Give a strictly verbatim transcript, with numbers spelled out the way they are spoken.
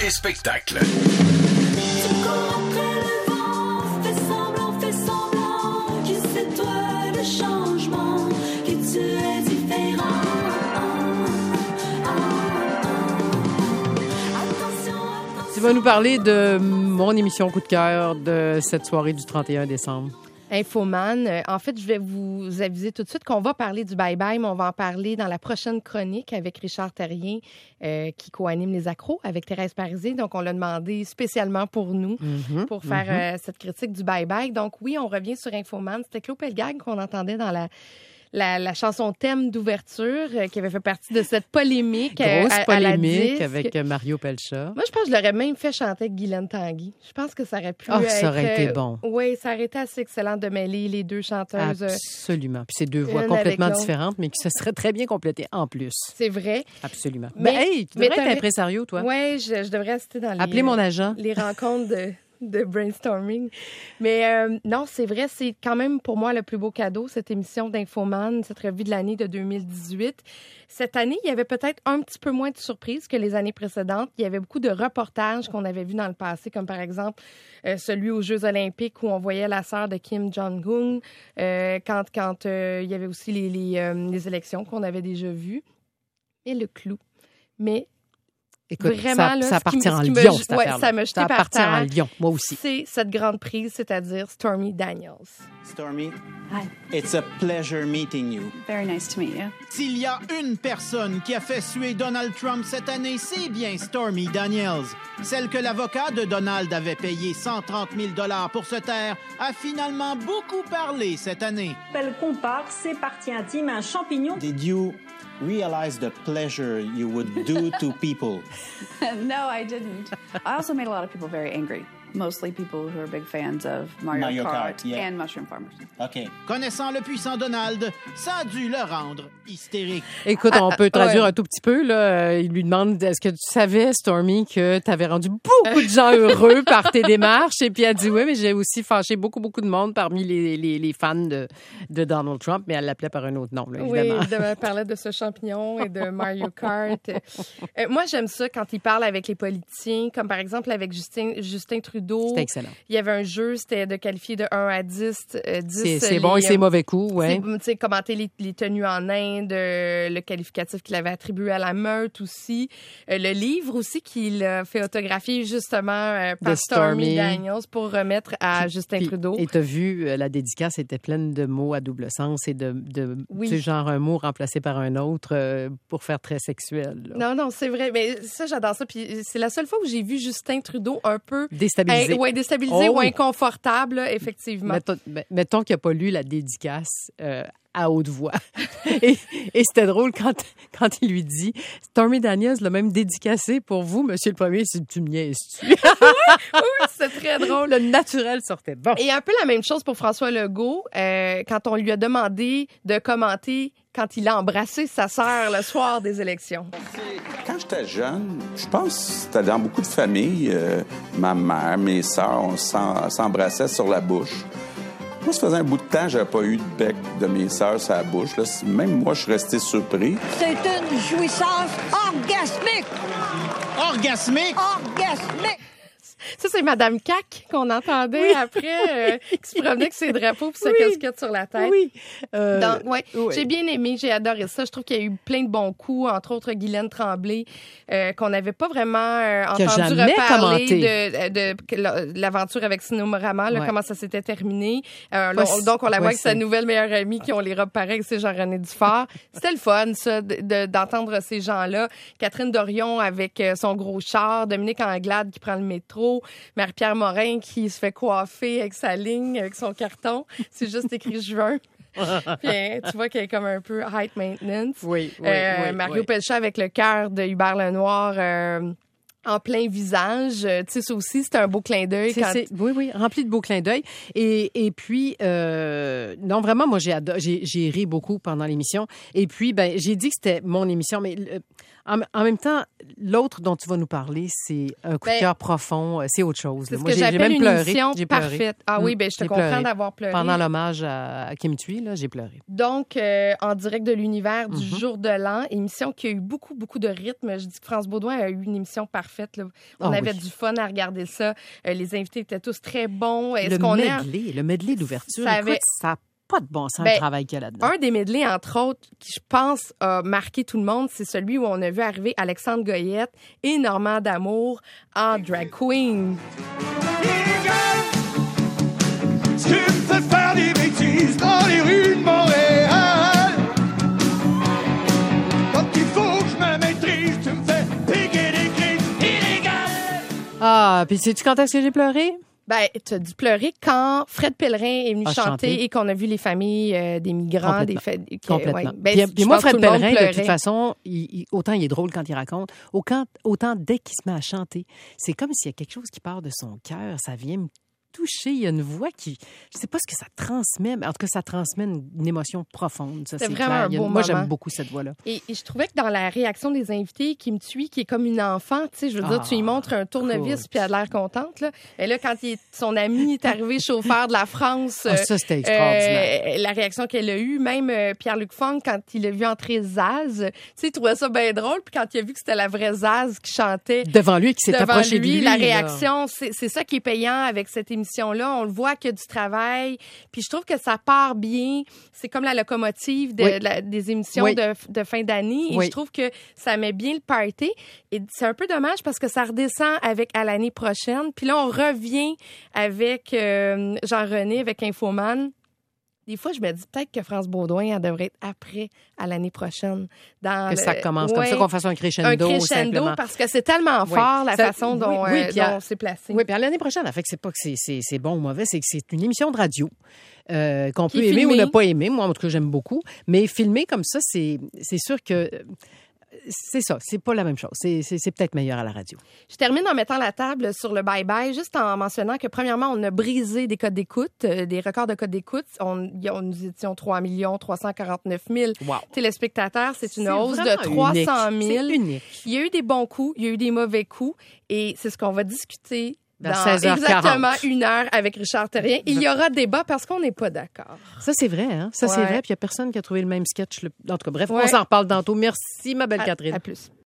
et spectacle. Tu cours après le vent, fais semblant, fais semblant que c'est toi le changement, que tu es différent. Attention, attention. Tu vas nous parler de mon émission coup de cœur de cette soirée du trente et un décembre. Infoman. Euh, En fait, je vais vous aviser tout de suite qu'on va parler du bye-bye, mais on va en parler dans la prochaine chronique avec Richard Terrien, euh, qui co-anime Les Accros avec Thérèse Parisé. Donc, on l'a demandé spécialement pour nous, Mm-hmm. pour faire Mm-hmm. euh, cette critique du bye-bye. Donc, oui, on revient sur Infoman. C'était Claude Pelgag qu'on entendait dans la... La, la chanson thème d'ouverture euh, qui avait fait partie de cette polémique. euh, Grosse à- à la polémique disque. avec Mario Pelcha. Moi, je pense que je l'aurais même fait chanter avec Guylaine Tanguy. Je pense que ça aurait pu Ah, être... ça aurait été bon. Oui, ça aurait été assez excellent de mêler les deux chanteuses. euh, Absolument. Puis c'est deux voix une complètement avec l'autre. différentes, mais qui se seraient très bien complétées en plus. C'est vrai. Absolument. Mais- Mais, hey, tu mais devrais être t'avais- impresario, toi. Oui, je, je devrais rester dans les, Appelez mon agent. les rencontres de, de brainstorming. Mais euh, non, c'est vrai, c'est quand même pour moi le plus beau cadeau, cette émission d'Infoman, cette revue de l'année de deux mille dix-huit. Cette année, il y avait peut-être un petit peu moins de surprises que les années précédentes. Il y avait beaucoup de reportages qu'on avait vus dans le passé, comme par exemple euh, celui aux Jeux olympiques où on voyait la sœur de Kim Jong-un, euh, quand, quand euh, il y avait aussi les, les, euh, les élections qu'on avait déjà vues. Et le clou. Mais Écoute, vraiment, ça, là, ça ce qui appartient me- en ce qui me- Lyon, ouais, cette affaire-là. ça m'a jeté Ça par appartient terre. en Lyon, moi aussi. c'est cette grande prise, c'est-à-dire Stormy Daniels. Stormy, Hi. it's a pleasure meeting you. Very nice to meet you. S'il y a une personne qui a fait suer Donald Trump cette année, c'est bien Stormy Daniels. Celle que l'avocat de Donald avait payé cent trente mille dollars pour se taire a finalement beaucoup parlé cette année. Belle compare, c'est partie intime, un champignon. Did you realize the pleasure you would do to people? No, I didn't. I also made a lot of people very angry. Mostly people who are big fans of Mario, Mario Kart, Kart, yeah. and Mushroom Farmers. OK. Connaissant le puissant Donald, ça a dû le rendre hystérique. Écoute, on peut traduire ouais. un tout petit peu. Là. Euh, Il lui demande, est-ce que tu savais, Stormy, que tu avais rendu beaucoup de gens heureux par tes démarches? Et puis elle dit, oui, mais j'ai aussi fâché beaucoup, beaucoup de monde parmi les, les, les fans de, de Donald Trump, mais elle l'appelait par un autre nom, là, Oui, évidemment. elle parlait de ce champignon et de Mario Kart. Euh, moi, j'aime ça quand il parle avec les politiciens, comme par exemple avec Justin, Justin Trudeau. C'était excellent. Il y avait un jeu, c'était de qualifier de un à dix. Euh, dix C'est, c'est les, bon et c'est euh, mauvais coup, ouais. c'est, tu sais, commenter les, les tenues en Inde, euh, le qualificatif qu'il avait attribué à la meute aussi. Euh, le livre aussi qu'il a fait autographier justement euh, par De Stormy Stormy. Daniels pour remettre à Justin Puis- Trudeau. Et t'as vu, euh, la dédicace était pleine de mots à double sens et de, de Oui. tu sais, genre un mot remplacé par un autre euh, pour faire très sexuel. là. Non, non, c'est vrai. Mais ça, j'adore ça. Puis c'est la seule fois où j'ai vu Justin Trudeau un peu Déstabilisé. in- ouais, déstabilisé Oh ou oui. inconfortable, là, effectivement. Mettons, mais- mettons qu'il n'a pas lu la dédicace euh, à haute voix. et, et c'était drôle quand, quand il lui dit « Stormy Daniels l'a même dédicacé pour vous, Monsieur le Premier. » Si tu me niaises-tu? Oui, c'est très drôle. Le naturel sortait. Bon. Et un peu la même chose pour François Legault, euh, quand on lui a demandé de commenter quand il a embrassé sa sœur le soir des élections. Quand j'étais jeune, je pense que c'était dans beaucoup de familles, euh, ma mère, mes sœurs, on s'en- s'embrassait sur la bouche. Moi, ça faisait un bout de temps que j'avais pas eu de bec de mes sœurs sur la bouche. Là. Même moi, je suis resté surpris. C'est une jouissance orgasmique! Orgasmique! Orgasmique! Ça, c'est Madame Cac qu'on entendait après, euh, qui se promenait avec ses drapeaux et sa Oui. casquette sur la tête. Oui. Euh, Donc, ouais, oui. j'ai bien aimé, j'ai adoré ça. Je trouve qu'il y a eu plein de bons coups, entre autres Guylaine Tremblay, euh, qu'on n'avait pas vraiment euh, Qui a entendu jamais reparler commenté. de, de, de, de l'aventure avec Sinomorama, là, Ouais. comment ça s'était terminé. Euh, Pas là, on- si- donc, on la voit ouais, avec sa c'est- nouvelle meilleure amie qui ont les robes pareilles, c'est Jean-René Dufort. C'était le fun, ça, de- de- d'entendre ces gens-là. Catherine Dorion avec euh, son gros char, Dominique Anglade qui prend le métro, Marie-Pierre Morin qui se fait coiffer avec sa ligne, avec son carton. C'est juste écrit juin. Puis, hein, tu vois qu'elle est comme un peu high maintenance. Oui, oui, Euh, oui, Mario oui. Pelchat avec le cœur de Hubert Lenoir euh, en plein visage. Euh, Tu sais, ça aussi, c'était un beau clin d'œil. C'est- Quand... c'est- oui, oui, rempli de beaux clins d'œil. Et, et puis, euh, non, vraiment, moi, j'ai, ado- j'ai, j'ai ri beaucoup pendant l'émission. Et puis, ben, j'ai dit que c'était mon émission, mais euh, En, en même temps, l'autre dont tu vas nous parler, c'est un coup Ben, de cœur profond. euh, C'est autre chose. C'est là. ce Moi, que j'ai j'ai j'appelle même une pleuré. émission J'ai pleuré. parfaite. Ah oui, ben je te J'ai comprends pleuré. d'avoir pleuré. Pendant l'hommage à, à Kim Thuy, là, j'ai pleuré. Donc, euh, en direct de l'univers du Mhm. jour de l'an, émission qui a eu beaucoup, beaucoup de rythme. Je dis que France Baudouin a eu une émission parfaite. Là. On Ah avait oui. du fun à regarder ça. Euh, les invités étaient tous très bons. Est-ce Le qu'on est... medley, le medley d'ouverture, Ça écoute, avait- ça n'a pas de bon sens Ben, le travail qu'il y a là-dedans. Un des medleys, entre autres, qui, je pense, a marqué tout le monde, c'est celui où on a vu arriver Alexandre Goyette et Normand D'Amour en drag queen. Tu me fais faire des bêtises dans les rues de Montréal. Quand il faut que je me maîtrise, tu me fais piquer des crises illégales. Ah, puis sais-tu quand est-ce que j'ai pleuré? Ben, tu as dû pleurer quand Fred Pellerin est venu A chanter chanté. et qu'on a vu les familles euh, des migrants, des Complètement. fa- qui- Complètement. ouais. Ben, puis, je puis moi, pense que Fred tout le monde Pellerin, de toute pleurait. façon, il- il- autant il est drôle quand il raconte, autant, autant dès qu'il se met à chanter, c'est comme s'il y a quelque chose qui part de son cœur, ça vient me toucher. Il y a une voix qui, je sais pas ce que ça transmet, mais en tout cas, ça transmet une, une émotion profonde. Ça, C'était c'est vraiment clair. un Il y a- beau moi, moment. j'aime beaucoup cette voix-là. Et, et je trouvais que dans la réaction des invités, qui me tue, qui est comme une enfant, tu sais, je veux dire, Ah, tu lui montres un tournevis écoute. puis elle a l'air contente, là. Et là, quand il est- son ami est arrivé chauffeur de la France, Ah, ça, c'était extraordinaire. euh, la réaction qu'elle a eue, même euh, Pierre-Luc Funk, quand il a vu entrer Zaz, tu sais, il trouvait ça bien drôle, puis quand il a vu que c'était la vraie Zaz qui chantait Devant lui, qui s'est devant approché lui, de lui. la là. réaction, c'est c'est ça qui est payant avec cette émission-là. On le voit qu'il y a du travail. Puis je trouve que ça part bien. C'est comme la locomotive de, Oui. la- des émissions Oui. de, de fin d'année. Et Oui. je trouve que ça met bien le party. Et c'est un peu dommage parce que ça redescend avec à l'année prochaine. Puis là, on revient avec euh, Jean-René, avec Infoman. Des fois, je me dis peut-être que France Baudouin, elle devrait être après, à l'année prochaine. Dans Que le- ça commence comme Ouais. ça, qu'on fasse un crescendo, un crescendo simplement. parce que c'est tellement Oui. fort la Ça- façon dont, oui, oui, euh, puis à- dont c'est placé. Oui, puis à l'année prochaine, en fait, c'est pas que c'est- c'est c'est bon ou mauvais, c'est que c'est une émission de radio euh, qu'on Qui peut est aimer filmée. ou ne pas aimer. Moi, en tout cas, j'aime beaucoup. Mais filmer comme ça, c'est c'est sûr que euh, c'est ça, c'est pas la même chose. C'est c'est- c'est peut-être meilleur à la radio. Je termine en mettant la table sur le bye-bye, juste en mentionnant que, premièrement, on a brisé des codes d'écoute, euh, des records de codes d'écoute. On, y a- nous étions trois millions trois cent quarante-neuf mille Wow. téléspectateurs. C'est une C'est hausse de vraiment trois cent unique. mille. C'est unique. Il y a eu des bons coups, il y a eu des mauvais coups. Et c'est ce qu'on va discuter Dans dans seize heures quarante. exactement une heure avec Richard Terrien. Il y aura débat parce qu'on n'est pas d'accord. Ça, c'est vrai, hein? Ça, c'est Ouais. vrai. Puis il n'y a personne qui a trouvé le même sketch. le- En tout cas, bref, Ouais. on s'en reparle tantôt. Merci, ma belle À- Catherine. À plus.